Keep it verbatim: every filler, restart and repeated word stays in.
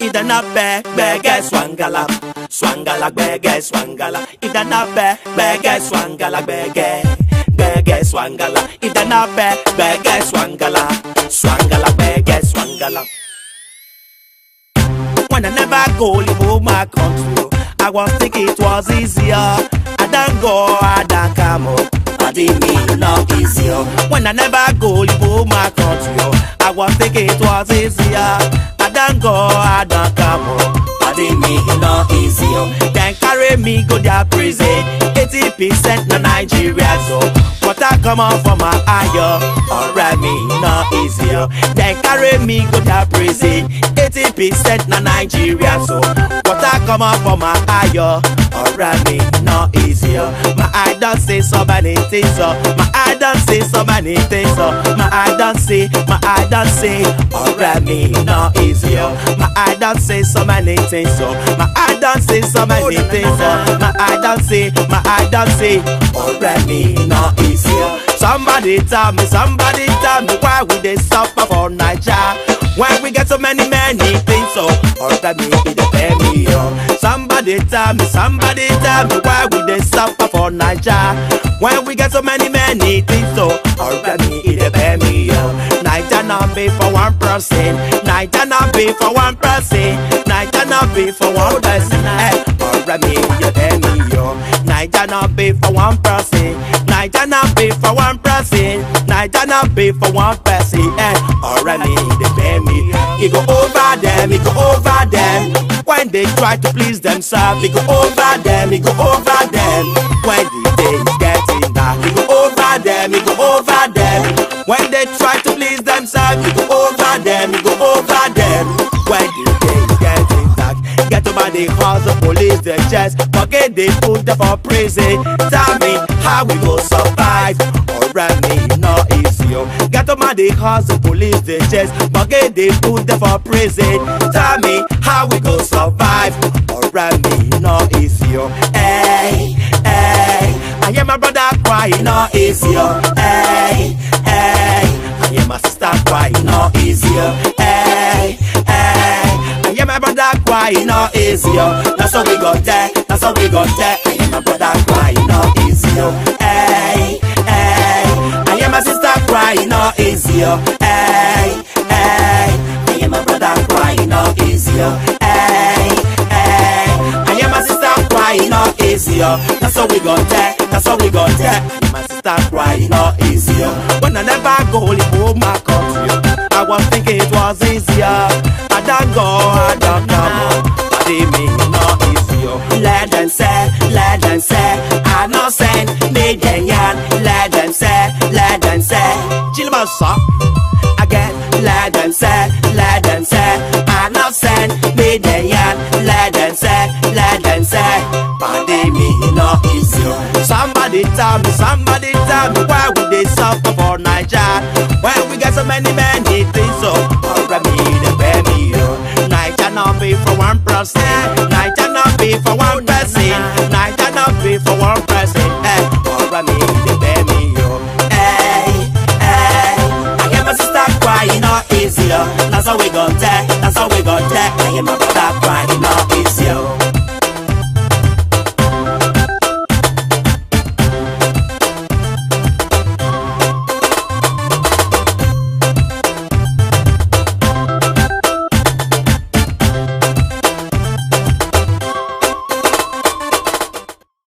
Ida na be bege swangala, swangala bege swangala. Ida na be bege swangala bege, bege swangala. Ida na be bege swangala, swangala bege swangala. When I never go leave my country, I was thinking it was easier. I don't go, I don't come up. I didn't mean not easier. When I never go leave my country, I was thinking it was easier. I don't go, I don't come up. I didn't mean not easier. Then carry me go to prison. eighty percent na Nigeria, so what I come on for my eye, alright me not easier. Then carry me go to prison. eighty percent na Nigeria, so what I come on for my eye, alright me not easier. My eye don't say so many things, so my eye don't say so many things, so my eye don't say, my eye don't say, alright me not easier. My eye don't say so many things, so my eye don't say so many things, so my eye don't say, my eye don't say, alright me not easier. Somebody tell me, somebody tell me why we they suffer for Nigeria when we get so many many things, so alright me it dey pay me yo. Somebody tell me, somebody tell me why we they suffer for Nigeria when we get so many many things, so alright me it dey pay me yo. Nigeria not be for one person, Nigeria not be for one person, Nigeria not be for one person. Hey, alright me it dey pay me yo. Nigeria not be for one person, Nigeria not be for one person, Nigeria not be for one person. Hey, alright me it dey pay me. It go over them, it go over them. When they try to please themselves, it go over them, it go over them. When the days getting dark, it go over them, it go over them. When they try to please themselves, it go over them, it go over them. When the days getting dark, get over the house of police, the chest, forget they put them for prison. Tell me how we go survive, alright me not easy yo. Get over the house of police, the chest, forget they put them for prison. Tell me how we go survive, alright me not easy yo. Hey, hey, I hear my brother crying, not easy yo. Hey, hey, I hear my sister crying, not easy yo. Hey, hey, I hear my brother crying, not easy yo. That's how we got there, that's how we got there. I hear my brother crying, not easy yo. Hey, hey, I hear my sister crying, not easy yo. Hey, hey, I hear my brother crying, not easy yo. Hey, hey, I hear my sister crying, not easy yo. That's how we got there, that's how we got there. I hear my sister crying, not easy yo. When I never go leave my country, I was thinking it was easier. I don't go, I don't come, but it mean not easy yo. Let them say, let them say, I no send me them yan. Let them say, let them say, Chilmasa again. Let them say, let them say, I no send me them yan. Let them say, let them say, but it mean not easy yo. Somebody tell me, somebody tell me why we they suffer for Nigeria when we get so many many things, so alright me the baby yo. Nigeria not be for one person, Nigeria not be for one person, Nigeria not be for one person. Hey, alright me the baby yo. Hey, hey, I hear my sister crying, not easy yo. That's how we got there, that's how we got there. I hear my brother crying, not easy yo.